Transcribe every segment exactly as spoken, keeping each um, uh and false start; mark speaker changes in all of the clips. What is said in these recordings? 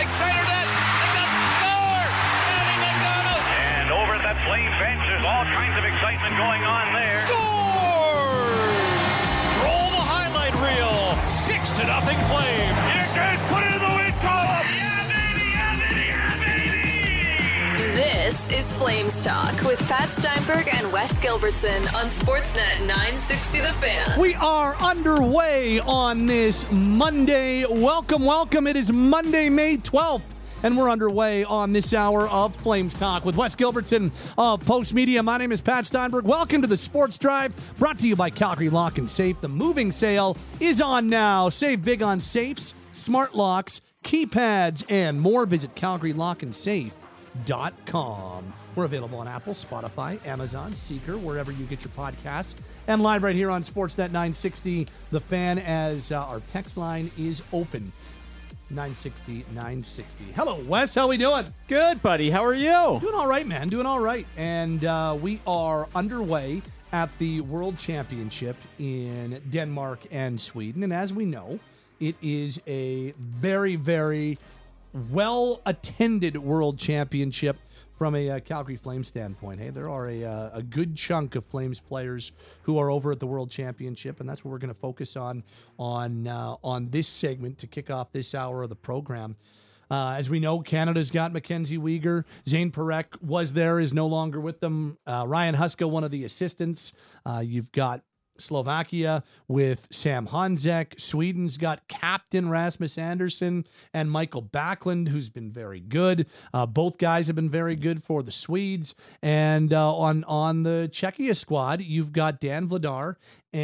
Speaker 1: Mike Seider net. And scores! Matty McDonald!
Speaker 2: And over at that Flame bench, there's all kinds of excitement going on there.
Speaker 1: Scores! Roll the highlight reel. Six to nothing Flame.
Speaker 2: Here goes, put it in the win column. Yeah, baby, yeah, baby, yeah, baby.
Speaker 3: This is Flames Talk with Pat Steinberg and Wes Gilbertson on Sportsnet nine sixty The Fan.
Speaker 4: We are underway on this Monday. Welcome, welcome. It is Monday, May twelfth. And we're underway on this hour of Flames Talk with Wes Gilbertson of Post Media. My name is Pat Steinberg. Welcome to the Sports Drive, brought to you by Calgary Lock and Safe. The moving sale is on now. Save big on safes, smart locks, keypads, and more. Visit calgary lock and safe dot com. We're available on Apple, Spotify, Amazon, Seeker, wherever you get your podcasts, and live right here on Sportsnet nine sixty The Fan as uh, our text line is open. nine sixty, nine sixty. Hello, Wes. How we doing?
Speaker 5: Good, buddy. How are you?
Speaker 4: Doing all right, man. Doing all right. And uh, we are underway at the World Championship in Denmark and Sweden. And as we know, it is a very, very well-attended World Championship from a uh, Calgary Flames standpoint. Hey, there are a, uh, a good chunk of Flames players who are over at the World Championship, and that's what we're going to focus on on uh, on this segment to kick off this hour of the program. Uh, as we know, Canada's got Mackenzie Weegar. Zane Parekh was there, is no longer with them. Uh, Ryan Huska, one of the assistants. Uh, you've got Slovakia with Sam Honzek. Sweden's got captain Rasmus Andersson and Michael Backlund, who's been very good. Uh, both guys have been very good for the Swedes. And uh, on on the Czechia squad, you've got Dan Vladar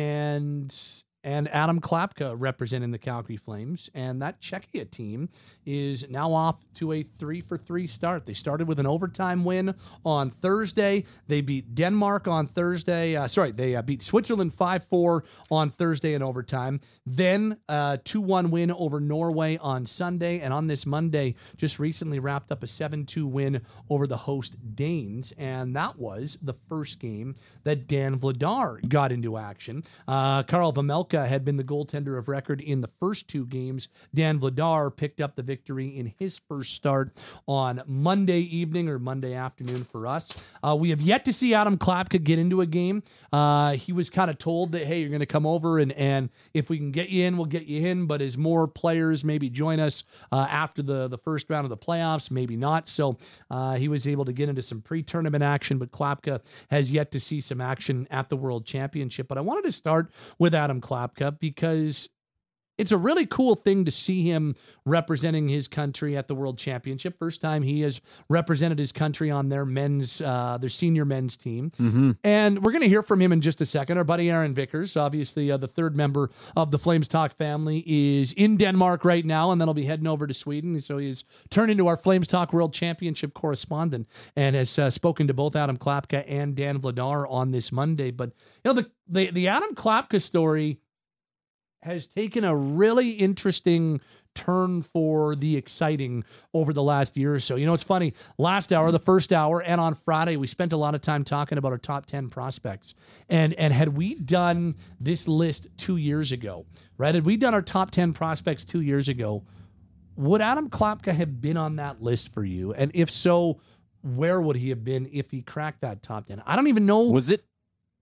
Speaker 4: and and Adam Klapka representing the Calgary Flames. And that Czechia team is now off to a three for three start. They started with an overtime win on Thursday. They beat Denmark on Thursday. Uh, sorry, they uh, beat Switzerland five four on Thursday in overtime. Then a two one win over Norway on Sunday. And on this Monday, just recently wrapped up a seven two win over the host Danes. And that was the first game that Dan Vladar got into action. Uh, Karl Vejmelka had been the goaltender of record in the first two games. Dan Vladar picked up the victory in his first start on Monday evening or Monday afternoon for us. Uh, we have yet to see Adam Klapka get into a game. Uh, he was kind of told that, hey, you're going to come over and, and if we can get you in, we'll get you in. But as more players maybe join us uh, after the, the first round of the playoffs, maybe not. So uh, he was able to get into some pre-tournament action, but Klapka has yet to see some action at the World Championship. But I wanted to start with Adam Klapka because it's a really cool thing to see him representing his country at the World Championship. First time he has represented his country on their men's, uh, their senior men's team. Mm-hmm. And we're going to hear from him in just a second. Our buddy Aaron Vickers, obviously uh, the third member of the Flames Talk family, is in Denmark right now, and then he'll be heading over to Sweden. So he's turned into our Flames Talk World Championship correspondent and has uh, spoken to both Adam Klapka and Dan Vladar on this Monday. But you know, the the, the Adam Klapka story has taken a really interesting turn for the exciting over the last year or so. You know, it's funny. Last hour, the first hour, and on Friday, we spent a lot of time talking about our top ten prospects. And and had we done this list two years ago, right? Had we done our top ten prospects two years ago, would Adam Klapka have been on that list for you? And if so, where would he have been if he cracked that top ten? I don't even know.
Speaker 5: Was it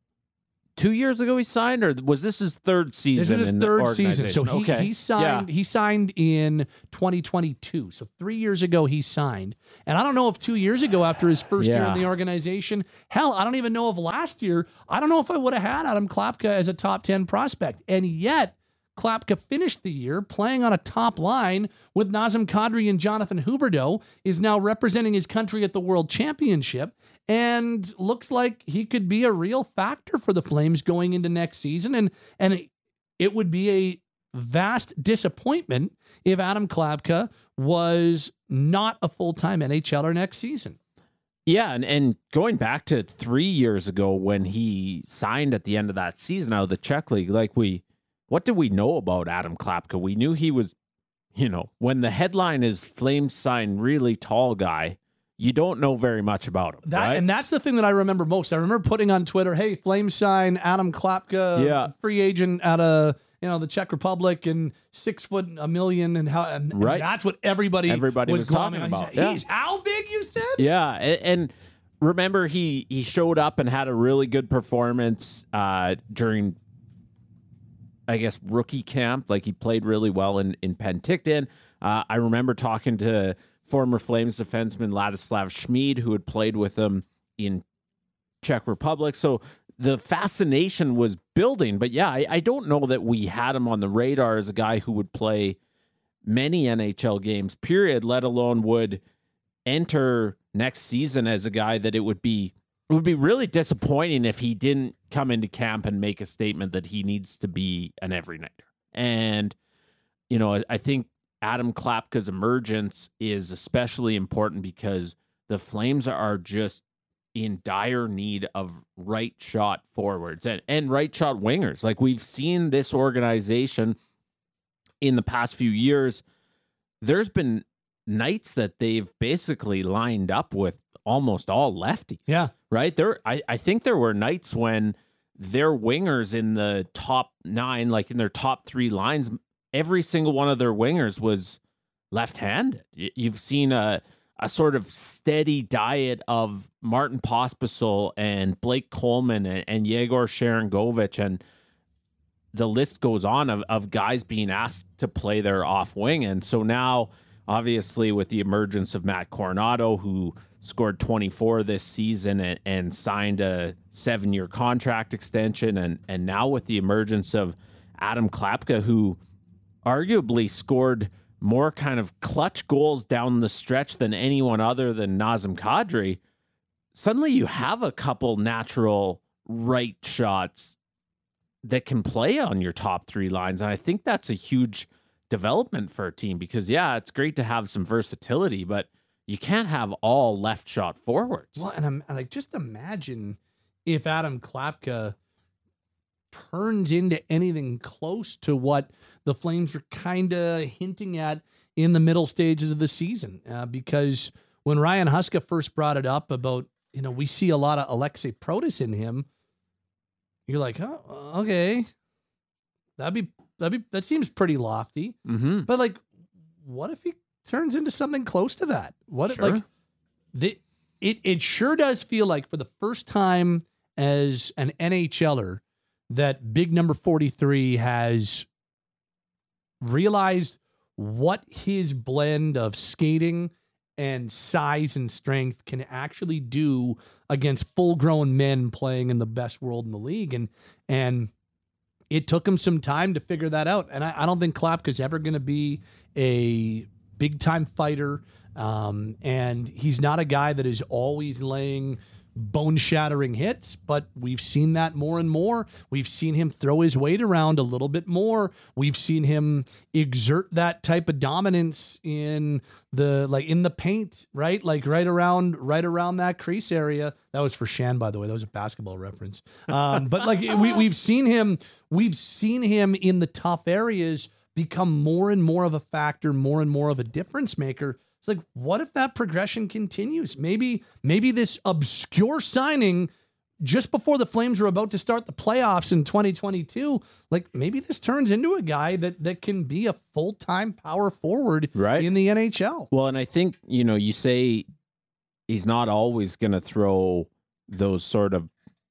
Speaker 5: two years ago he signed, or was this his third season?
Speaker 4: This is his
Speaker 5: in
Speaker 4: third
Speaker 5: the
Speaker 4: season. So he,
Speaker 5: okay.
Speaker 4: he signed.
Speaker 5: Yeah.
Speaker 4: He signed in twenty twenty-two. So three years ago he signed. And I don't know if two years ago after his first
Speaker 5: yeah.
Speaker 4: year in the organization, hell, I don't even know if last year. I don't know if I would have had Adam Klapka as a top ten prospect. And yet Klapka finished the year playing on a top line with Nazem Kadri and Jonathan Huberdeau, is now representing his country at the World Championship, and looks like he could be a real factor for the Flames going into next season. And and it would be a vast disappointment if Adam Klapka was not a full-time NHLer next season.
Speaker 5: Yeah, and, and going back to three years ago when he signed at the end of that season out of the Czech League, like we, what did we know about Adam Klapka? We knew he was, you know, when the headline is Flames sign really tall guy, you don't know very much about him.
Speaker 4: That,
Speaker 5: right?
Speaker 4: And that's the thing that I remember most. I remember putting on Twitter, hey, Flames sign Adam Klapka,
Speaker 5: yeah.
Speaker 4: free agent out of you know, the Czech Republic and six foot a million and how and, and
Speaker 5: Right.
Speaker 4: that's what everybody
Speaker 5: Everybody was
Speaker 4: glomming
Speaker 5: talking
Speaker 4: on.
Speaker 5: about.
Speaker 4: He's,
Speaker 5: Yeah.
Speaker 4: he's how big, you said?
Speaker 5: Yeah, and, and remember he he showed up and had a really good performance uh, during, I guess, rookie camp. Like he played really well in in Penticton. Uh, I remember talking to former Flames defenseman Ladislav Schmid, who had played with him in Czech Republic. So the fascination was building. But yeah, I, I don't know that we had him on the radar as a guy who would play many N H L games, period, let alone would enter next season as a guy that it would be it would be really disappointing if he didn't come into camp and make a statement that he needs to be an every nighter. And, you know, I think Adam Klapka's emergence is especially important because the Flames are just in dire need of right shot forwards and, and right shot wingers. Like we've seen this organization in the past few years, there's been nights that they've basically lined up with almost all lefties.
Speaker 4: Yeah.
Speaker 5: Right? There I, I think there were nights when their wingers in the top nine, like in their top three lines, every single one of their wingers was left-handed. You've seen a a sort of steady diet of Martin Pospisil and Blake Coleman and, and Yegor Sharangovich, and the list goes on of, of guys being asked to play their off wing. And so now, obviously, with the emergence of Matt Coronado, who scored twenty-four this season and, and signed a seven-year contract extension, and and now with the emergence of Adam Klapka, who arguably scored more kind of clutch goals down the stretch than anyone other than Nazem Kadri, suddenly you have a couple natural right shots that can play on your top three lines. And I think that's a huge development for a team because, yeah, it's great to have some versatility, but you can't have all left shot forwards.
Speaker 4: Well, and I'm like, just imagine if Adam Klapka turns into anything close to what the Flames were kind of hinting at in the middle stages of the season. Uh, because when Ryan Huska first brought it up about, you know, we see a lot of Alexei Protas in him, you're like, oh, okay, that'd be, that'd be, that seems pretty lofty.
Speaker 5: Mm-hmm.
Speaker 4: But like, what if he turns into something close to that? What if,
Speaker 5: Sure.
Speaker 4: like, the, it, it sure does feel like for the first time as an NHLer that big number forty-three has realized what his blend of skating and size and strength can actually do against full-grown men playing in the best world in the league. And and it took him some time to figure that out. And I, I don't think Klapka's ever going to be a big-time fighter. Um, and he's not a guy that is always laying bone-shattering hits, but we've seen that more and more. We've seen him throw his weight around a little bit more. We've seen him exert that type of dominance in the like in the paint, right? Like right around right around that crease area. That was for Shan, by the way. That was a basketball reference. Um, but like we we've seen him, we've seen him in the tough areas become more and more of a factor, more and more of a difference maker. Like, what if that progression continues? Maybe, maybe this obscure signing just before the Flames were about to start the playoffs in twenty twenty-two, like maybe this turns into a guy that that can be a full-time power forward
Speaker 5: Right.
Speaker 4: in the N H L.
Speaker 5: Well, and I think, you know, you say he's not always going to throw those sort of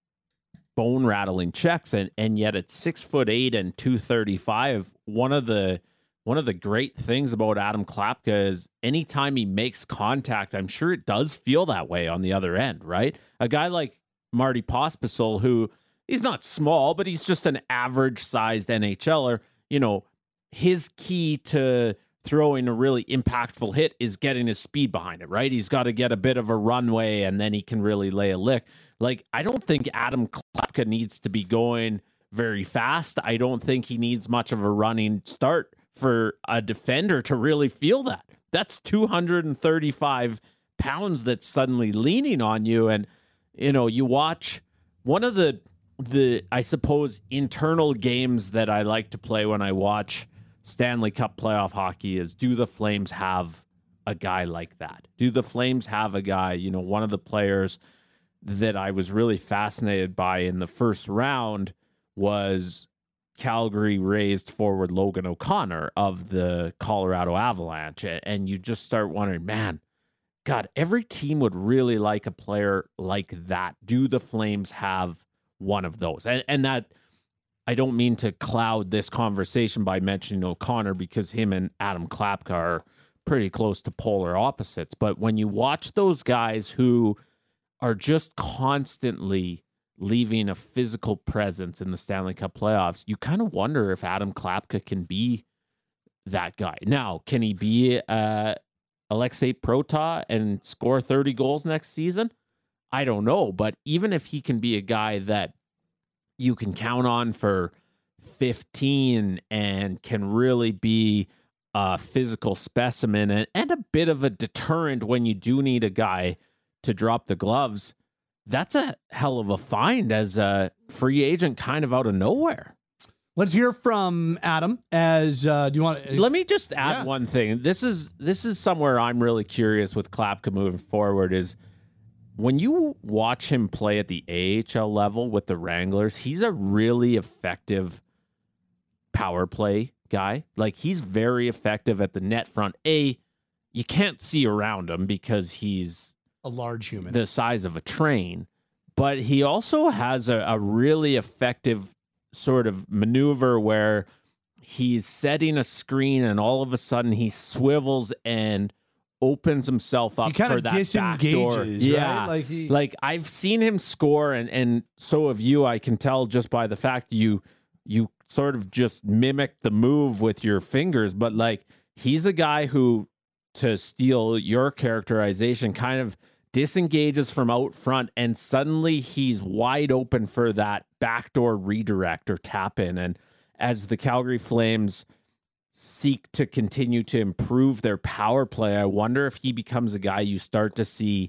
Speaker 5: bone rattling checks, and and yet at six foot eight and two thirty-five, one of the One of the great things about Adam Klapka is anytime he makes contact, I'm sure it does feel that way on the other end, right? A guy like Marty Pospisil, who he's not small, but he's just an average-sized NHLer, you know, his key to throwing a really impactful hit is getting his speed behind it, right? He's got to get a bit of a runway, and then he can really lay a lick. Like, I don't think Adam Klapka needs to be going very fast. I don't think he needs much of a running start for a defender to really feel that. That's two hundred thirty-five pounds that's suddenly leaning on you. And, you know, you watch one of the, the I suppose, internal games that I like to play when I watch Stanley Cup playoff hockey is, do the Flames have a guy like that? Do the Flames have a guy, you know, one of the players that I was really fascinated by in the first round was Calgary raised forward Logan O'Connor of the Colorado Avalanche. And you just start wondering, man, God, every team would really like a player like that. Do the Flames have one of those? And, and that, I don't mean to cloud this conversation by mentioning O'Connor, because him and Adam Klapka are pretty close to polar opposites. But when you watch those guys who are just constantly leaving a physical presence in the Stanley Cup playoffs, you kind of wonder if Adam Klapka can be that guy. Now, can he be uh, Alexei Protas and score thirty goals next season? I don't know. But even if he can be a guy that you can count on for fifteen and can really be a physical specimen and, and a bit of a deterrent when you do need a guy to drop the gloves, that's a hell of a find as a free agent kind of out of nowhere.
Speaker 4: Let's hear from Adam. As uh, do you want?
Speaker 5: Let me just add
Speaker 4: yeah.
Speaker 5: one thing. This is this is somewhere I'm really curious with Klapka moving forward. Is when you watch him play at the A H L level with the Wranglers, he's a really effective power play guy. Like, he's very effective at the net front. A, you can't see around him because he's
Speaker 4: a large human,
Speaker 5: the size of a train, but he also has a, a really effective sort of maneuver where he's setting a screen and all of a sudden he swivels and opens himself up for that back door. Yeah,
Speaker 4: right? like, he...
Speaker 5: like I've seen him score, and and so have you. I can tell just by the fact you you sort of just mimic the move with your fingers, but like, he's a guy who, to steal your characterization, kind of disengages from out front, and suddenly he's wide open for that backdoor redirect or tap in. And as the Calgary Flames seek to continue to improve their power play, I wonder if he becomes a guy you start to see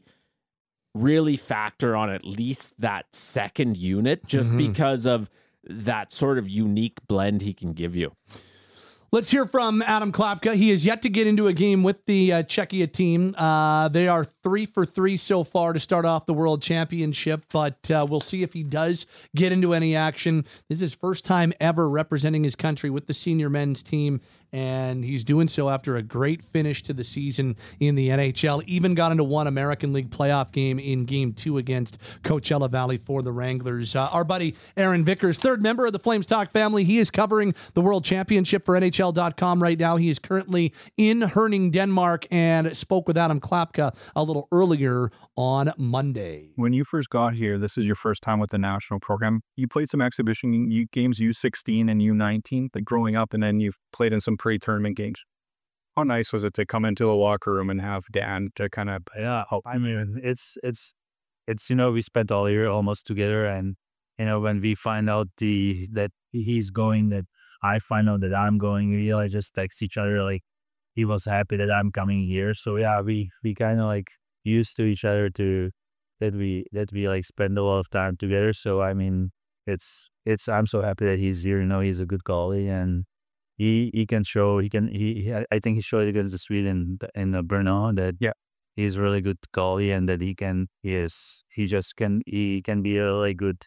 Speaker 5: really factor on at least that second unit, just mm-hmm. because of that sort of unique blend he can give you.
Speaker 4: Let's hear from Adam Klapka. He is yet to get into a game with the uh, Czechia team. Uh, they are three for three so far to start off the World Championship, but uh, we'll see if he does get into any action. This is his first time ever representing his country with the senior men's team, and he's doing so after a great finish to the season in the N H L. Even got into one American League playoff game in game two against Coachella Valley for the Wranglers. Uh, our buddy Aaron Vickers, third member of the Flames Talk family, he is covering the World Championship for N H L dot com right now. He is currently in Herning, Denmark, and spoke with Adam Klapka a little earlier on Monday.
Speaker 6: When you first got here, this is your first time with the national program. You played some exhibition games, U sixteen and U nineteen, like growing up, and then you've played in some pre-tournament games. How nice was it to come into the locker room and have Dan to kind of
Speaker 7: yeah help? I mean, it's it's it's you know, we spent all year almost together, and you know, when we find out the that he's going, that I find out that I'm going, we like just text each other, like he was happy that I'm coming here. So yeah, we we kind of like used to each other to that we that we like spend a lot of time together. So I mean, it's it's I'm so happy that he's here. You know, he's a good goalie, and He he can show he can he, he I think he showed against the Sweden in uh, Brno that
Speaker 6: yeah
Speaker 7: he's really good goalie, and that he can he is he just can he can be a really good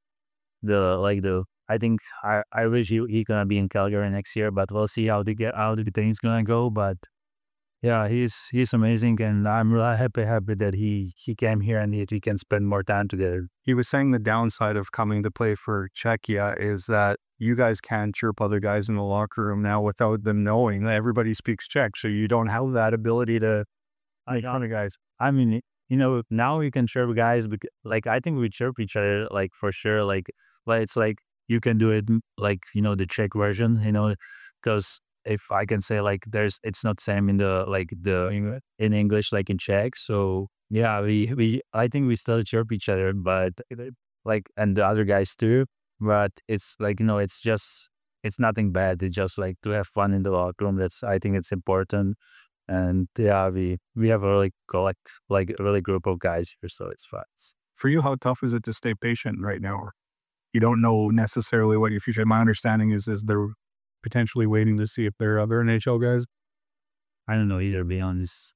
Speaker 7: the like the I think I, I wish he he gonna be in Calgary next year, but we'll see how the get how the things gonna go. But yeah, he's he's amazing, and I'm really happy happy that he he came here and that we can spend more time together.
Speaker 6: He was saying the downside of coming to play for Czechia is that you guys can't chirp other guys in the locker room now without them knowing that everybody speaks Czech, so you don't have that ability to make fun of guys.
Speaker 7: I mean, you know, now we can chirp guys, because, like, I think we chirp each other, like, for sure, like, but it's like you can do it, like, you know, the Czech version, you know, because if I can say, like, there's, it's not same in the, like, the, in English, like in Czech, so, yeah, we, we, I think we still chirp each other, but, like, and the other guys too. But it's like, you know, it's just, it's nothing bad. It's just like to have fun in the locker room. That's, I think it's important. And yeah, we, we have a really collect, like a really group of guys here. So it's fun.
Speaker 6: For you, how tough is it to stay patient right now? You don't know necessarily what your future, my understanding is, is they're potentially waiting to see if there are other N H L guys.
Speaker 7: I don't know either, to be honest.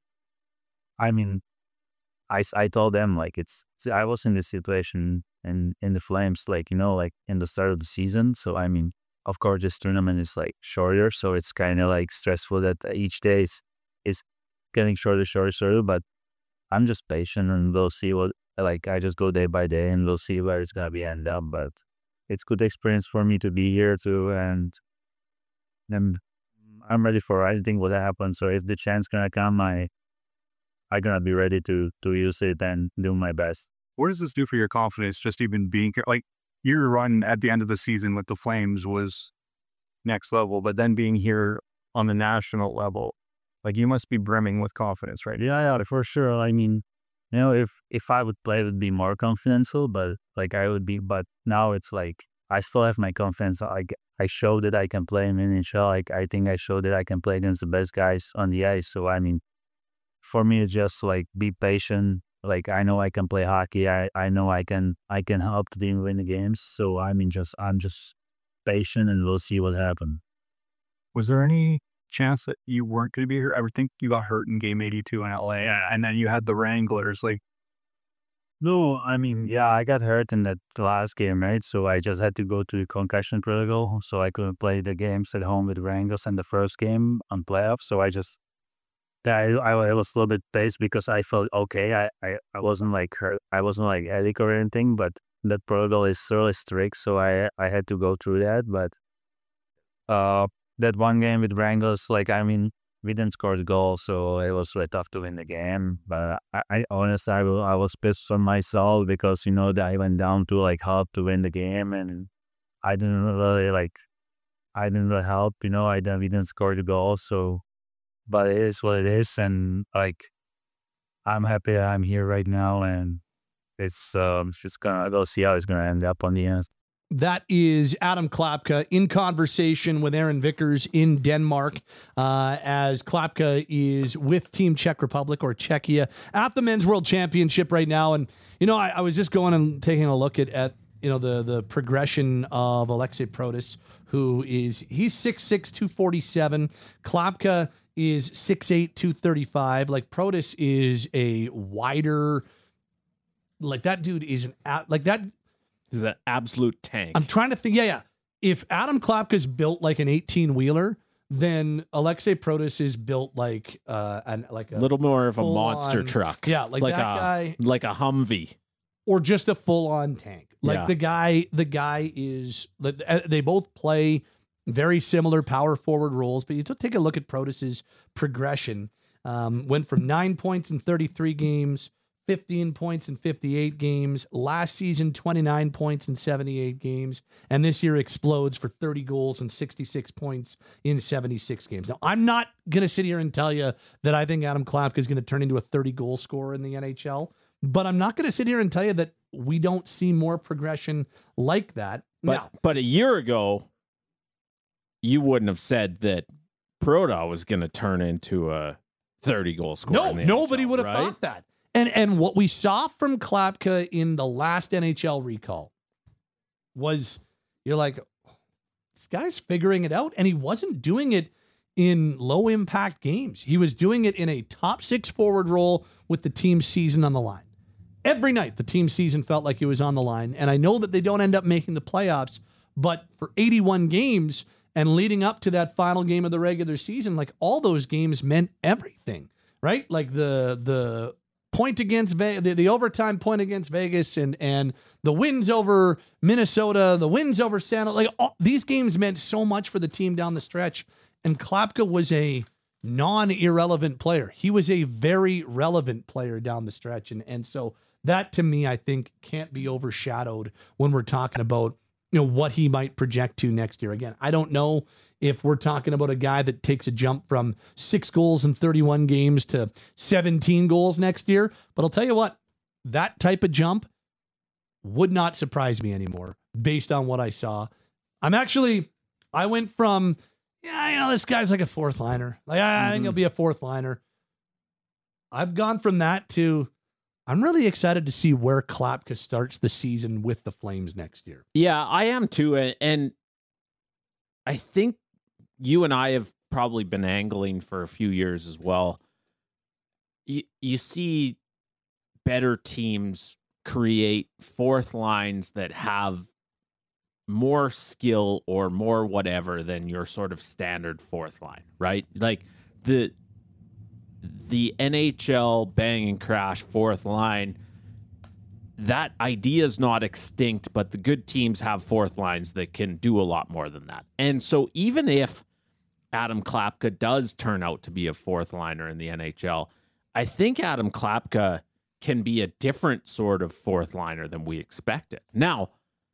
Speaker 7: I mean, I, I told them, like, it's, I was in this situation in, in the Flames, like, you know, like in the start of the season. So, I mean, of course, this tournament is like shorter, so it's kind of like stressful that each day is, is getting shorter, shorter, shorter. But I'm just patient, and we'll see what. Like I just go day by day, and we'll see where it's gonna be end up. But it's good experience for me to be here too, and then I'm ready for anything will happen. So if the chance gonna come, I I gonna be ready to to use it and do my best.
Speaker 6: What does this do for your confidence? Just even being here, like your run at the end of the season with the Flames was next level, but then being here on the national level, like you must be brimming with confidence, right?
Speaker 7: Yeah, yeah, for sure. I mean, you know, if if I would play, it would be more confidential, but like I would be. But now it's like I still have my confidence. Like I showed that I can play in N H L. Like I think I showed that I can play against the best guys on the ice. So I mean, for me, it's just like be patient. Like I know I can play hockey. I, I know I can I can help the team win the games. So I mean, just I'm just patient, and we'll see what happens.
Speaker 6: Was there any chance that you weren't going to be here? I would think you got hurt in game eighty-two in L A, and then you had the Wranglers. Like,
Speaker 7: no, I mean, yeah, I got hurt in that last game, right? So I just had to go to the concussion protocol, so I couldn't play the games at home with the Wranglers and the first game on playoffs. So I just, yeah, I, I was a little bit paced because I felt okay. I, I, I wasn't like hurt. I wasn't like headache or anything, but that protocol is really strict, so I I had to go through that. But uh. That one game with Wranglers, like, I mean, we didn't score the goal, so it was really tough to win the game. But I, I honestly, I, I was pissed on myself because, you know, that I went down to, like, help to win the game, and I didn't really, like, I didn't really help, you know, I didn't, we didn't score the goal, so, but it is what it is, and, like, I'm happy I'm here right now, and it's um, just gonna, we'll see how it's gonna end up on the end.
Speaker 4: That is Adam Klapka in conversation with Aaron Vickers in Denmark, uh, as Klapka is with Team Czech Republic or Czechia at the Men's World Championship right now. And, you know, I, I was just going and taking a look at, at you know, the the progression of Alexei Protas, who is, he's six six, two forty-seven. Klapka is six eight, two thirty-five. Like, Protas is a wider, like, that dude is an, like, that,
Speaker 5: He's an absolute tank.
Speaker 4: I'm trying to think. Yeah, yeah. If Adam Klapka's built like an eighteen-wheeler, then Alexei Protas is built like uh, an like a
Speaker 5: little more of a monster
Speaker 4: on,
Speaker 5: truck.
Speaker 4: Yeah, like,
Speaker 5: like
Speaker 4: that
Speaker 5: a,
Speaker 4: guy,
Speaker 5: like a Humvee,
Speaker 4: or just a full-on tank. Like
Speaker 5: Yeah.
Speaker 4: the guy, the guy is. They both play very similar power forward roles, but you take a look at Protas's progression. Um, went from nine points in thirty-three games. fifteen points in fifty-eight games. Last season, twenty-nine points in seventy-eight games. And this year explodes for thirty goals and sixty-six points in seventy-six games. Now, I'm not going to sit here and tell you that I think Adam Klapka is going to turn into a thirty-goal scorer in the N H L, but I'm not going to sit here and tell you that we don't see more progression like that.
Speaker 5: but
Speaker 4: now,
Speaker 5: but a year ago, you wouldn't have said that Proda was going to turn into a thirty-goal scorer.
Speaker 4: no,
Speaker 5: in the
Speaker 4: nobody
Speaker 5: N H L,
Speaker 4: would have
Speaker 5: right?
Speaker 4: thought that. And and what we saw from Klapka in the last N H L recall was, you're like, this guy's figuring it out. And he wasn't doing it in low impact games. He was doing it in a top six forward role with the team's season on the line. Every night, the team's season felt like it was on the line. And I know that they don't end up making the playoffs, but for eighty-one games and leading up to that final game of the regular season, like all those games meant everything, right? Like the, the, point against Ve- the, the overtime point against Vegas and and the wins over Minnesota, the wins over San like all, these games meant so much for the team down the stretch. And Klapka was a non-irrelevant player. He was a very relevant player down the stretch. And and so that to me, I think can't be overshadowed when we're talking about, you know, what he might project to next year. Again, I don't know if we're talking about a guy that takes a jump from six goals in thirty-one games to seventeen goals next year. But I'll tell you what, that type of jump would not surprise me anymore based on what I saw. I'm actually, I went from, yeah, you know, this guy's like a fourth liner. Like, I mm-hmm. think he'll be a fourth liner. I've gone from that to, I'm really excited to see where Klapka starts the season with the Flames next year.
Speaker 5: Yeah, I am too. And I think you and I have probably been angling for a few years as well. You, you see better teams create fourth lines that have more skill or more whatever than your sort of standard fourth line, right? Like the the N H L bang and crash fourth line, that idea is not extinct, but the good teams have fourth lines that can do a lot more than that. And so even if Adam Klapka does turn out to be a fourth liner in the N H L, I think Adam Klapka can be a different sort of fourth liner than we expected. Now,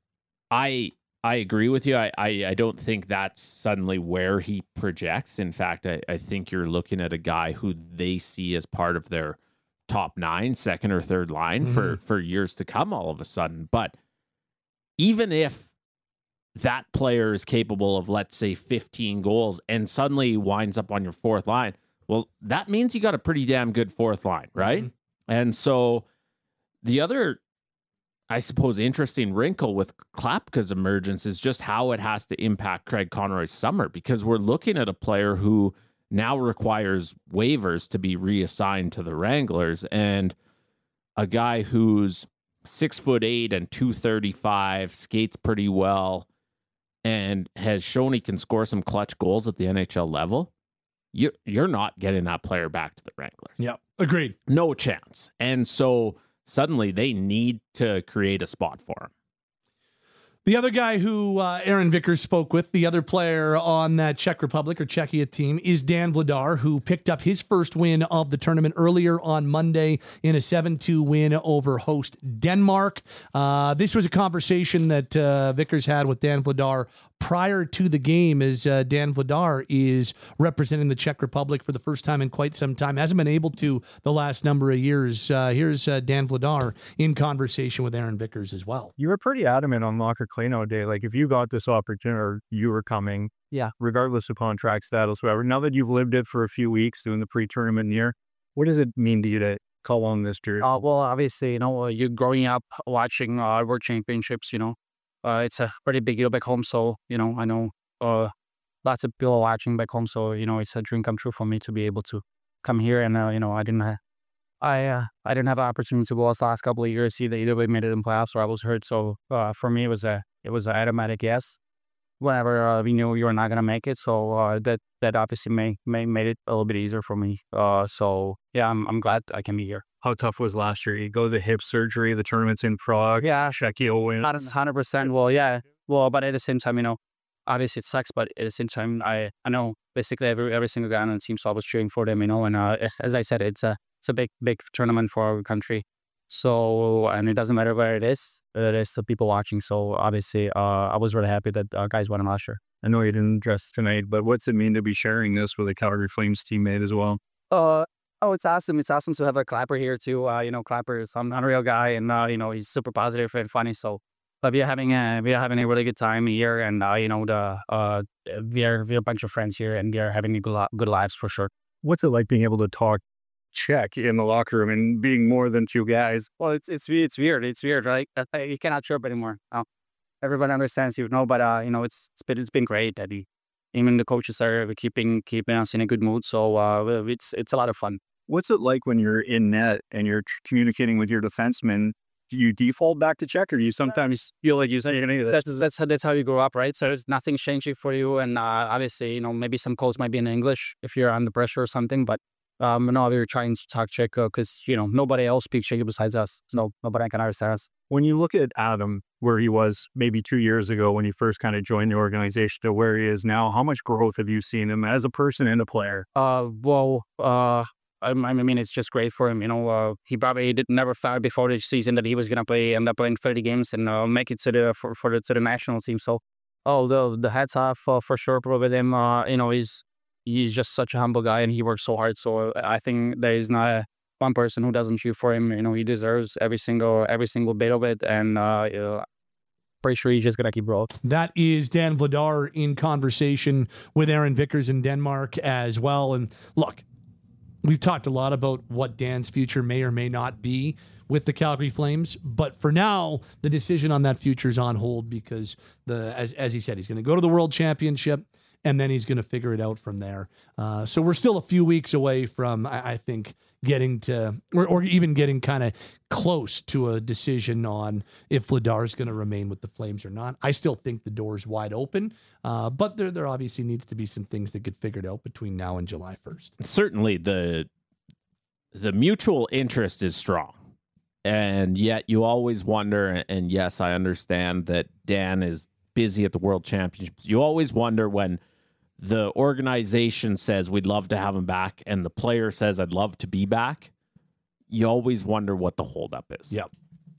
Speaker 5: I I agree with you. I, I, I don't think that's suddenly where he projects. In fact, I, I think you're looking at a guy who they see as part of their top nine, second or third line mm-hmm. for, for years to come all of a sudden. But even if that player is capable of, let's say, fifteen goals and suddenly winds up on your fourth line, well, that means you got a pretty damn good fourth line, right? Mm-hmm. And so the other, I suppose, interesting wrinkle with Klapka's emergence is just how it has to impact Craig Conroy's summer, because we're looking at a player who now requires waivers to be reassigned to the Wranglers, and a guy who's six foot eight and two thirty-five, skates pretty well, and has shown he can score some clutch goals at the N H L level. You're, you're not getting that player back to the Wranglers.
Speaker 4: Yep, agreed.
Speaker 5: No chance. And so suddenly they need to create a spot for him.
Speaker 4: The other guy who uh, Aaron Vickers spoke with, the other player on that Czech Republic or Czechia team, is Dan Vladar, who picked up his first win of the tournament earlier on Monday in a seven two win over host Denmark. Uh, this was a conversation that uh, Vickers had with Dan Vladar prior to the game, as uh, Dan Vladar is representing the Czech Republic for the first time in quite some time. Hasn't been able to the last number of years. Uh, here's uh, Dan Vladar in conversation with Aaron Vickers as well.
Speaker 6: You were pretty adamant on Locker Kleno Day. Like, if you got this opportunity or you were coming,
Speaker 8: yeah,
Speaker 6: regardless of contract status, whatever, now that you've lived it for a few weeks doing the pre-tournament year, what does it mean to you to call on this jersey?
Speaker 8: Uh, well, obviously, you know, you're growing up watching uh, World Championships, you know, Uh, it's a pretty big deal back home, so, you know, I know uh, lots of people watching back home, so, you know, it's a dream come true for me to be able to come here, and, uh, you know, I didn't have, I, uh, I didn't have an opportunity to go the last couple of years, either, either we made it in playoffs or I was hurt, so uh, for me, it was a, it was an automatic yes, whenever uh, we knew you were not going to make it, so uh, that, that obviously made, made, made it a little bit easier for me, uh, so, yeah, I'm, I'm glad I can be here.
Speaker 6: How tough was last year? You go to the hip surgery, the tournament's in Prague.
Speaker 8: Yeah.
Speaker 6: Czechia wins.
Speaker 8: Not one hundred percent. Well, yeah. Well, but at the same time, you know, obviously it sucks, but at the same time, I, I know basically every every single guy on the team, so I was cheering for them, you know, and uh, as I said, it's a, it's a big, big tournament for our country. So, and it doesn't matter where it is, there's the people watching. So obviously, uh, I was really happy that uh, guys won last year.
Speaker 6: I know you didn't dress tonight, but what's it mean to be sharing this with a Calgary Flames teammate as well?
Speaker 8: Uh, Oh, it's awesome. It's awesome to have a Clapper here, too. Uh, you know, Clapper is an unreal guy, and, uh, you know, he's super positive and funny. So but we are having a, we are having a really good time here. And, uh, you know, the uh, we, are, we are a bunch of friends here, and we are having a good, good lives for sure.
Speaker 6: What's it like being able to talk Czech in the locker room and being more than two guys?
Speaker 8: Well, it's it's it's weird. It's weird, right? You cannot chirp anymore. Oh, everybody understands you, no, but, uh, you know, it's, it's been, it's been great, Eddie. Even the coaches are keeping keeping us in a good mood. So uh, it's it's a lot of fun.
Speaker 6: What's it like when you're in net and you're communicating with your defenseman? Do you default back to Czech, or do you sometimes feel like you say you're going to do this?
Speaker 8: That's that's how, that's how you grow up, right? So there's nothing changing for you, and uh, obviously, you know, maybe some calls might be in English if you're under pressure or something. But um, no, we're trying to talk Czech because you know nobody else speaks Czech besides us, so nobody can understand us.
Speaker 6: When you look at Adam, where he was maybe two years ago when you first kind of joined the organization to where he is now, how much growth have you seen him as a person and a player?
Speaker 8: Uh, well, uh. I mean, it's just great for him. You know, uh, he probably did never thought before the season that he was gonna play, end up playing thirty games and uh, make it to the for, for the to the national team. So, oh, the the hats off uh, for sure with him. Uh, you know, he's he's just such a humble guy, and he works so hard. So I think there is not a, one person who doesn't cheer for him. You know, he deserves every single every single bit of it, and uh, you know, pretty sure he's just gonna keep rolling.
Speaker 4: That is Dan Vladar in conversation with Aaron Vickers in Denmark as well. And look, we've talked a lot about what Dan's future may or may not be with the Calgary Flames, but for now, the decision on that future is on hold because the as as he said, he's going to go to the World Championship, and then he's going to figure it out from there. Uh, so we're still a few weeks away from, I, I think, getting to, or, or even getting kind of close to a decision on if Vladar is going to remain with the Flames or not. I still think the door is wide open, uh, but there, there obviously needs to be some things that get figured out between now and July first.
Speaker 5: Certainly, the the mutual interest is strong, and yet you always wonder. And yes, I understand that Dan is busy at the World Championships. You always wonder when the organization says we'd love to have him back and the player says I'd love to be back. You always wonder what the holdup is.
Speaker 4: Yep.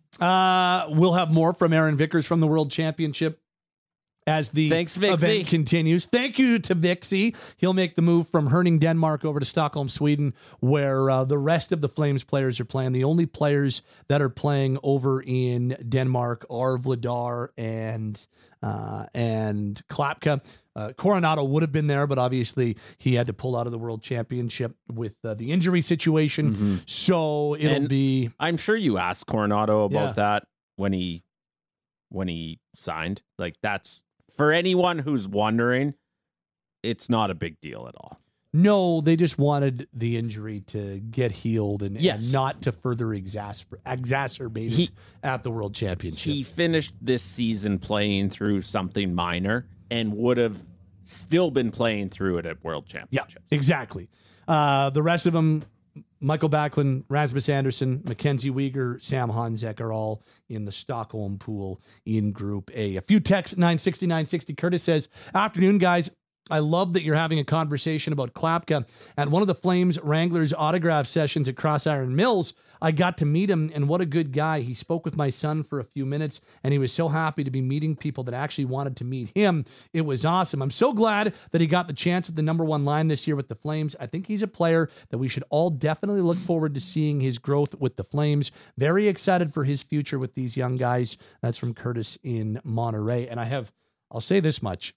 Speaker 4: Uh, we'll have more from Aaron Vickers from the World Championship as the
Speaker 5: Thanks, Vixie.
Speaker 4: event continues. Thank you to Vixie. He'll make the move from Herning, Denmark over to Stockholm, Sweden, where uh, the rest of the Flames players are playing. The only players that are playing over in Denmark are Vladar and uh, and Klapka. Uh, Coronado would have been there, but obviously he had to pull out of the World Championship with uh, the injury situation.
Speaker 5: Mm-hmm.
Speaker 4: So it'll
Speaker 5: And
Speaker 4: be...
Speaker 5: I'm sure you asked Coronado about
Speaker 4: Yeah.
Speaker 5: that when he when he signed. Like, that's, for anyone who's wondering, it's not a big deal at all.
Speaker 4: No, they just wanted the injury to get healed and,
Speaker 5: Yes.
Speaker 4: and not to further exasper- exacerbate
Speaker 5: He-
Speaker 4: it at the World Championship.
Speaker 5: He finished this season playing through something minor and would have still been playing through it at World
Speaker 4: yeah,
Speaker 5: Championships.
Speaker 4: exactly. Uh, the rest of them, Michael Backlund, Rasmus Anderson, Mackenzie Weegar, Sam Honzek are all in the Stockholm pool in Group A. A few texts, nine sixty, nine sixty. Curtis says, afternoon, guys. I love that you're having a conversation about Klapka. At one of the Flames Wranglers autograph sessions at Cross Iron Mills, I got to meet him, and what a good guy. He spoke with my son for a few minutes, and he was so happy to be meeting people that actually wanted to meet him. It was awesome. I'm so glad that he got the chance at the number one line this year with the Flames. I think he's a player that we should all definitely look forward to seeing his growth with the Flames. Very excited for his future with these young guys. That's from Curtis in Monterey. And I have, I'll say this much.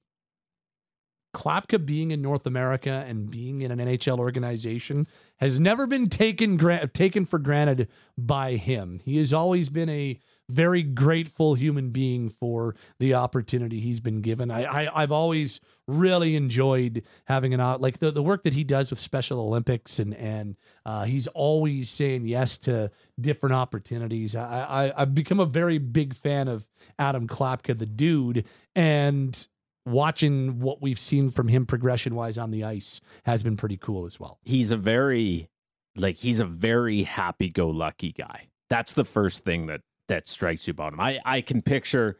Speaker 4: Klapka being in North America and being in an N H L organization has never been taken gra- taken for granted by him. He has always been a very grateful human being for the opportunity he's been given. I, I I've always really enjoyed having an out like the, the work that he does with Special Olympics, and and uh, he's always saying yes to different opportunities. I, I I've become a very big fan of Adam Klapka, the dude, and watching what we've seen from him progression-wise on the ice has been pretty cool as well.
Speaker 5: He's a very, like, he's a very happy-go-lucky guy. That's the first thing that, that strikes you about him. I, I can picture,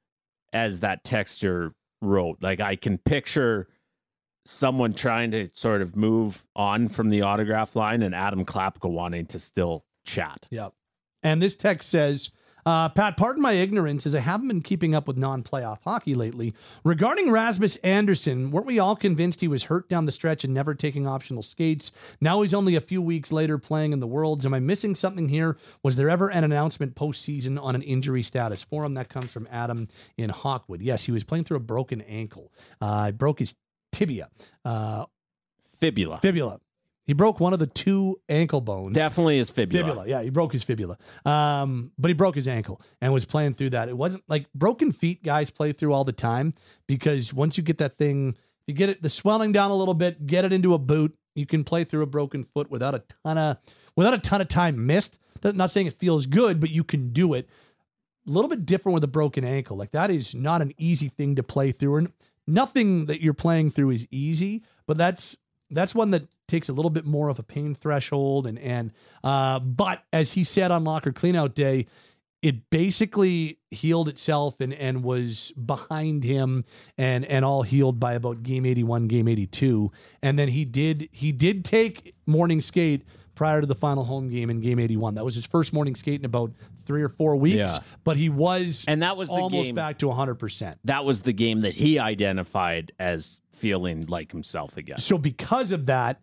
Speaker 5: as that texter wrote, like, I can picture someone trying to sort of move on from the autograph line and Adam Klapka wanting to still chat.
Speaker 4: Yep. And this text says, Uh, Pat, pardon my ignorance as I haven't been keeping up with non-playoff hockey lately. Regarding Rasmus Anderson, weren't we all convinced he was hurt down the stretch and never taking optional skates? Now he's only a few weeks later playing in the Worlds. Am I missing something here? Was there ever an announcement postseason on an injury status for him? That comes from Adam in Hawkwood. Yes, he was playing through a broken ankle. Uh, he broke his tibia. Uh,
Speaker 5: Fibula.
Speaker 4: fibula. He broke one of the two ankle bones.
Speaker 5: Definitely his fibula.
Speaker 4: Fibula, yeah, he broke his fibula. Um, but he broke his ankle and was playing through that. It wasn't like broken feet guys play through all the time, because once you get that thing, you get it the swelling down a little bit, get it into a boot, you can play through a broken foot without a ton of without a ton of time missed. Not saying it feels good, but you can do it. A little bit different with a broken ankle. Like, that is not an easy thing to play through, and nothing that you're playing through is easy, but that's That's one that takes a little bit more of a pain threshold. And, and, uh, but as he said on Locker Cleanout Day, it basically healed itself and, and was behind him and, and all healed by about game eighty-one, game eighty-two. And then he did, he did take morning skate prior to the final home game in game eighty-one. That was his first morning skate in about three or four weeks,
Speaker 5: Yeah.
Speaker 4: but he was,
Speaker 5: And that was the
Speaker 4: almost
Speaker 5: game-
Speaker 4: back to one hundred percent.
Speaker 5: That was the game that he identified as feeling like himself again.
Speaker 4: So because of that,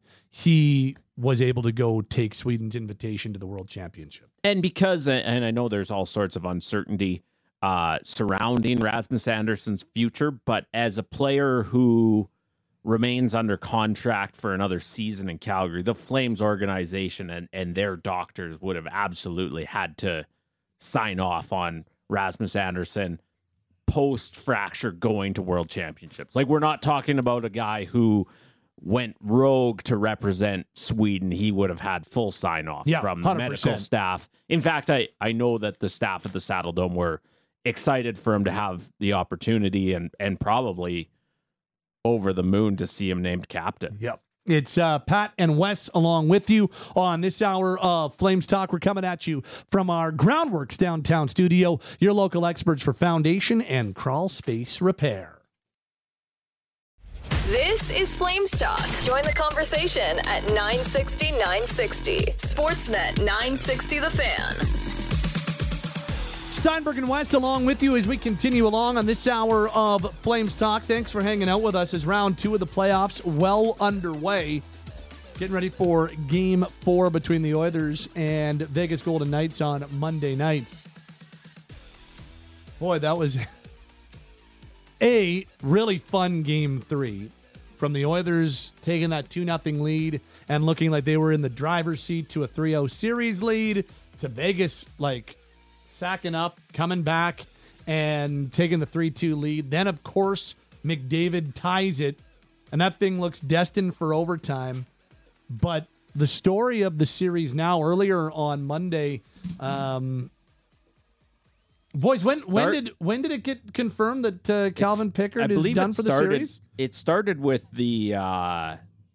Speaker 4: he was able to go take Sweden's invitation to the World Championship.
Speaker 5: And because, and I know there's all sorts of uncertainty uh, surrounding Rasmus Anderson's future, but as a player who remains under contract for another season in Calgary, the Flames organization and, and their doctors would have absolutely had to sign off on Rasmus Anderson post fracture going to world championships. Like, we're not talking about a guy who went rogue to represent Sweden. He would have had full sign off
Speaker 4: Yeah,
Speaker 5: from the
Speaker 4: one hundred percent.
Speaker 5: medical staff. In fact, I, I know that the staff at the Saddle Dome were excited for him to have the opportunity and, and probably over the moon to see him named captain.
Speaker 4: Yep. It's uh, Pat and Wes along with you on this hour of Flames Talk. We're coming at you from our Groundworks downtown studio, your local experts for foundation and crawl space repair.
Speaker 3: This is Flames Talk. Join the conversation at nine sixty, nine sixty. Sportsnet nine sixty The Fan.
Speaker 4: Steinberg and West along with you as we continue along on this hour of Flames Talk. Thanks for hanging out with us as round two of the playoffs well underway. Getting ready for game four between the Oilers and Vegas Golden Knights on Monday night. Boy, that was a really fun game three. From the Oilers taking that two nothing lead and looking like they were in the driver's seat to a three oh series lead, to Vegas like sacking up, coming back, and taking the three two lead. Then, of course, McDavid ties it, and that thing looks destined for overtime. But the story of the series now, earlier on Monday, um, boys, when
Speaker 5: Start,
Speaker 4: when did when did it get confirmed that uh, Calvin Pickard
Speaker 5: I
Speaker 4: is
Speaker 5: believe
Speaker 4: done
Speaker 5: it
Speaker 4: for
Speaker 5: started,
Speaker 4: the series?
Speaker 5: It started with the. Uh,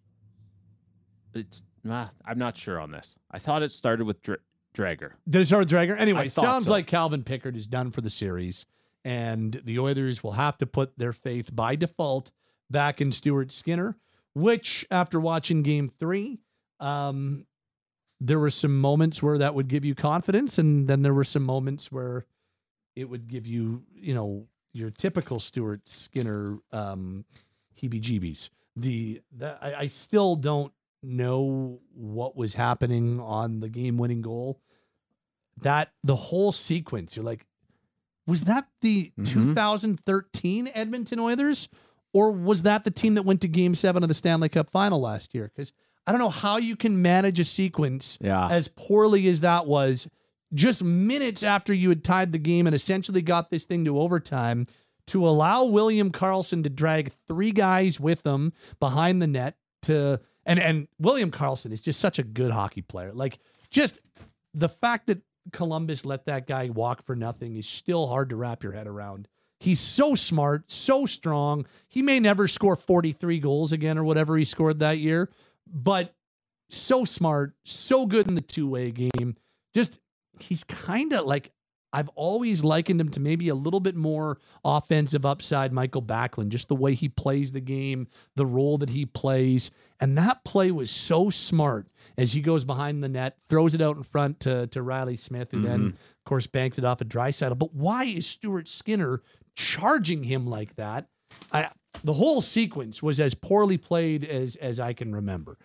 Speaker 5: it's. Uh, I'm not sure on this. I thought it started with Dr- Drager.
Speaker 4: Did it start with Drager? Anyway,
Speaker 5: I
Speaker 4: it
Speaker 5: thought
Speaker 4: sounds
Speaker 5: so.
Speaker 4: like Calvin Pickard is done for the series, and the Oilers will have to put their faith by default back in Stuart Skinner, which, after watching game three, um, there were some moments where that would give you confidence, and then there were some moments where it would give you, you know, your typical Stuart Skinner um, heebie-jeebies. The, the I, I still don't know what was happening on the game-winning goal. That the whole sequence, you're like, was that the
Speaker 5: Mhm.
Speaker 4: two thousand thirteen Edmonton Oilers, or was that the team that went to Game Seven of the Stanley Cup Final last year? Because I don't know how you can manage a sequence
Speaker 5: Yeah.
Speaker 4: as poorly as that was, just minutes after you had tied the game and essentially got this thing to overtime, to allow William Karlsson to drag three guys with him behind the net to. And and William Karlsson is just such a good hockey player. Like, just the fact that Columbus let that guy walk for nothing is still hard to wrap your head around. He's so smart, so strong. He may never score forty-three goals again or whatever he scored that year, but so smart, so good in the two-way game. Just, he's kind of like, I've always likened him to maybe a little bit more offensive upside Michael Backlund, just the way he plays the game, the role that he plays. And that play was so smart as he goes behind the net, throws it out in front to, to Riley Smith, who mm-hmm. then, of course, banks it off a Draisaitl. But why is Stuart Skinner charging him like that? I, the whole sequence was as poorly played as, as I can remember.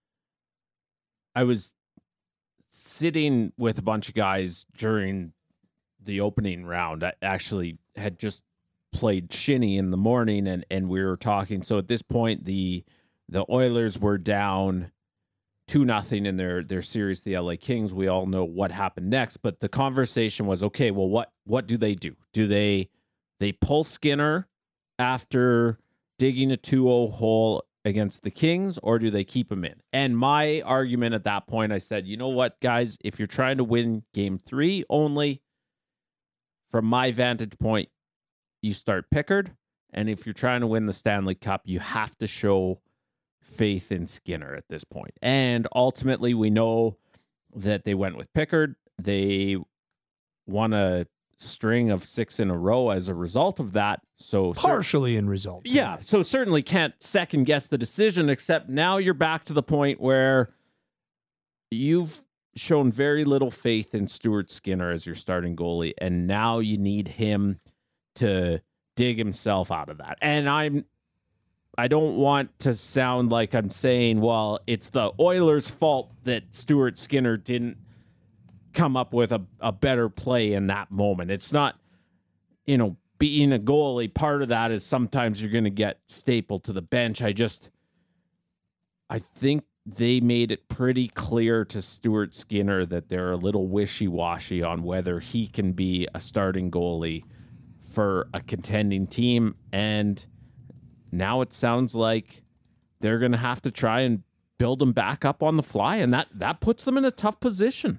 Speaker 5: I was sitting with a bunch of guys during the opening round. I actually had just played shinny in the morning, and, and we were talking. So at this point, the the Oilers were down two nothing in their their series, the L A Kings. We all know what happened next, but the conversation was, okay, well, what what do they do? Do they they pull Skinner after digging a two oh hole against the Kings, or do they keep him in? And my argument at that point, I said, you know what, guys, if you're trying to win game three only, from my vantage point, you start Pickard. And if you're trying to win the Stanley Cup, you have to show faith in Skinner at this point. And ultimately, we know that they went with Pickard. They won a string of six in a row as a result of that. So
Speaker 4: partially in result.
Speaker 5: Yeah. So certainly can't second guess the decision, except now you're back to the point where you've shown very little faith in Stuart Skinner as your starting goalie, and now you need him to dig himself out of that. And I'm I don't want to sound like I'm saying, well, it's the Oilers' fault that Stuart Skinner didn't come up with a, a better play in that moment. It's not, you know, being a goalie, part of that is sometimes you're going to get stapled to the bench. I just I think they made it pretty clear to Stuart Skinner that they're a little wishy-washy on whether he can be a starting goalie for a contending team. And now it sounds like they're going to have to try and build them back up on the fly. And that, that puts them in a tough position.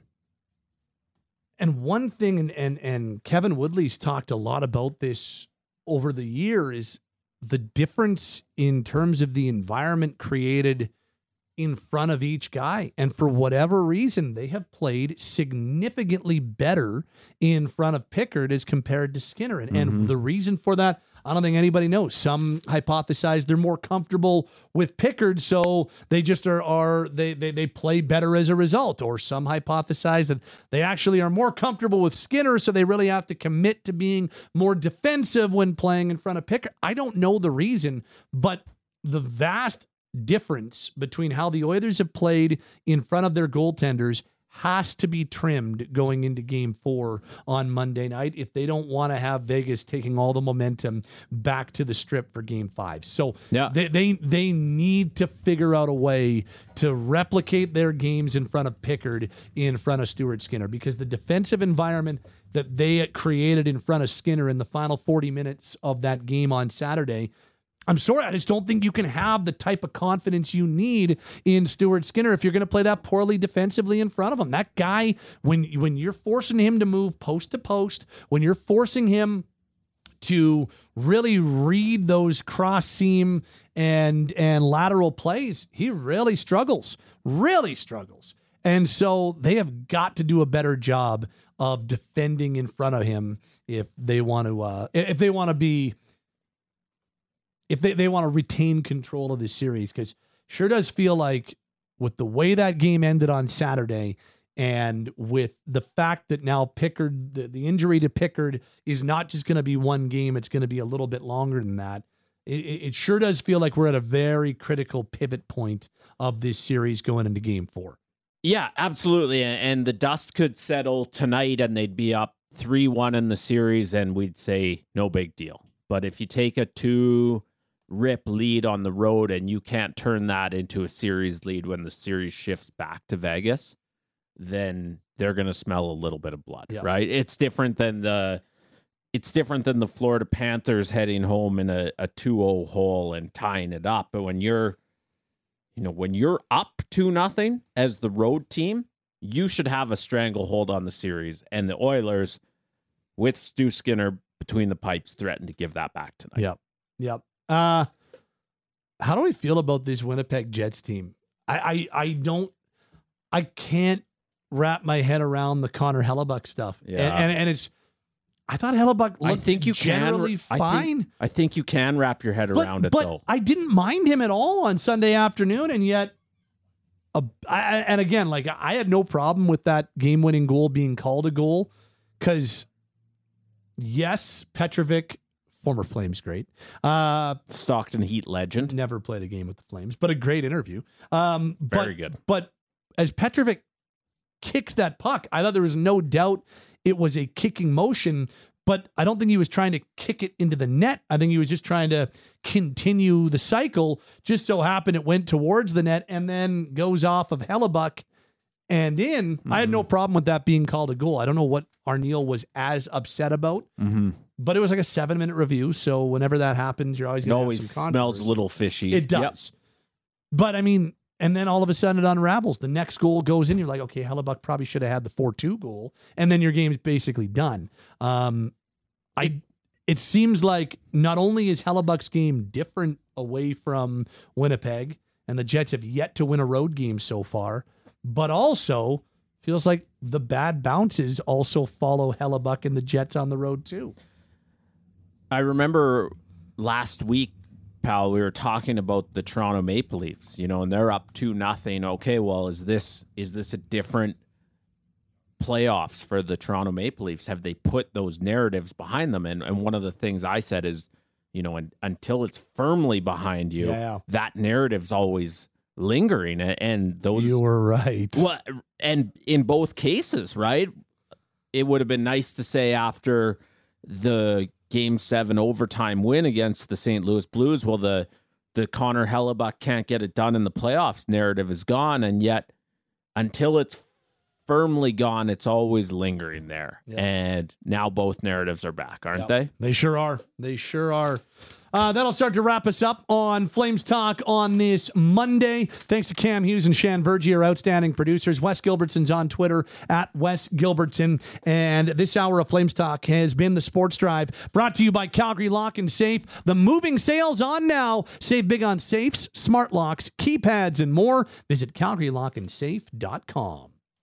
Speaker 4: And one thing, and, and, and Kevin Woodley's talked a lot about this over the year, is the difference in terms of the environment created in front of each guy. And for whatever reason, they have played significantly better in front of Pickard as compared to Skinner. And, mm-hmm. and the reason for that, I don't think anybody knows. Some hypothesize they're more comfortable with Pickard, so they just are, are they, they they play better as a result. Or some hypothesize that they actually are more comfortable with Skinner, so they really have to commit to being more defensive when playing in front of Pickard. I don't know the reason, but the vast difference between how the Oilers have played in front of their goaltenders has to be trimmed going into game four on Monday night if they don't want to have Vegas taking all the momentum back to the Strip for game five. So yeah. they, they they need to figure out a way to replicate their games in front of Pickard, in front of Stuart Skinner, because the defensive environment that they created in front of Skinner in the final forty minutes of that game on Saturday, I'm sorry, I just don't think you can have the type of confidence you need in Stuart Skinner if you're going to play that poorly defensively in front of him. That guy, when when you're forcing him to move post to post, when you're forcing him to really read those cross seam and and lateral plays, he really struggles, really struggles. And so they have got to do a better job of defending in front of him if they want to uh, if they want to be. If they, they want to retain control of this series, because sure does feel like with the way that game ended on Saturday and with the fact that now Pickard, the, the injury to Pickard is not just going to be one game, it's going to be a little bit longer than that. It, it sure does feel like we're at a very critical pivot point of this series going into game four.
Speaker 5: Yeah, absolutely. And the dust could settle tonight and they'd be up three one in the series and we'd say no big deal. But if you take a two rip lead on the road and you can't turn that into a series lead when the series shifts back to Vegas, then they're going to smell a little bit of blood, yep. right? It's different than the it's different than the Florida Panthers heading home in a, a two oh hole and tying it up. But when you're you know, when you're up two nothing as the road team, you should have a stranglehold on the series, and the Oilers with Stu Skinner between the pipes threaten to give that back tonight.
Speaker 4: Yep. Yep. Uh, how do we feel about this Winnipeg Jets team? I, I, I don't, I can't wrap my head around the Connor Hellebuck stuff. Yeah. And, and, and it's, I thought Hellebuck looked I think you generally
Speaker 5: can,
Speaker 4: fine.
Speaker 5: I think, I think you can wrap your head
Speaker 4: but,
Speaker 5: around it,
Speaker 4: but
Speaker 5: though.
Speaker 4: I didn't mind him at all on Sunday afternoon, and yet, uh, I, and again, like I had no problem with that game-winning goal being called a goal, because yes, Petrovic, former Flames great. Uh,
Speaker 5: Stockton Heat legend.
Speaker 4: Never played a game with the Flames, but a great interview. Um,
Speaker 5: Very
Speaker 4: but,
Speaker 5: good.
Speaker 4: But as Petrovic kicks that puck, I thought there was no doubt it was a kicking motion, but I don't think he was trying to kick it into the net. I think he was just trying to continue the cycle. Just so happened it went towards the net and then goes off of Hellebuck and in. Mm-hmm. I had no problem with that being called a goal. I don't know what Arneal was as upset about.
Speaker 5: Mm-hmm.
Speaker 4: But it was like a seven minute review. So whenever that happens, you're always going to have
Speaker 5: always
Speaker 4: some
Speaker 5: smells a little fishy.
Speaker 4: It does. Yep. But I mean, and then all of a sudden it unravels. The next goal goes in. You're like, okay, Hellebuck probably should have had the four two goal. And then your game's basically done. Um, I, it seems like not only is Hellebuck's game different away from Winnipeg, and the Jets have yet to win a road game so far, but also feels like the bad bounces also follow Hellebuck and the Jets on the road too.
Speaker 5: I remember last week, pal, we were talking about the Toronto Maple Leafs, you know, and they're up two nothing. Okay, well, is this is this a different playoffs for the Toronto Maple Leafs? Have they put those narratives behind them? And and one of the things I said is, you know, and, until it's firmly behind you,
Speaker 4: yeah.
Speaker 5: that narrative's always lingering. And those
Speaker 4: you were right.
Speaker 5: Well, and in both cases, right? It would have been nice to say after the Game seven overtime win against the Saint Louis Blues, well, the the Connor Hellebuck can't get it done in the playoffs narrative is gone, and yet until it's firmly gone. It's always lingering there.
Speaker 4: Yeah.
Speaker 5: And now both narratives are back, aren't
Speaker 4: Yeah.
Speaker 5: they?
Speaker 4: They sure are. They sure are. Uh, that'll start to wrap us up on Flames Talk on this Monday. Thanks to Cam Hughes and Shan Vergie, our outstanding producers. Wes Gilbertson's on Twitter at Wes Gilbertson. And this hour of Flames Talk has been the Sports Drive, brought to you by Calgary Lock and Safe. The moving sale's on now. Save big on safes, smart locks, keypads, and more. Visit calgary lock and safe dot com.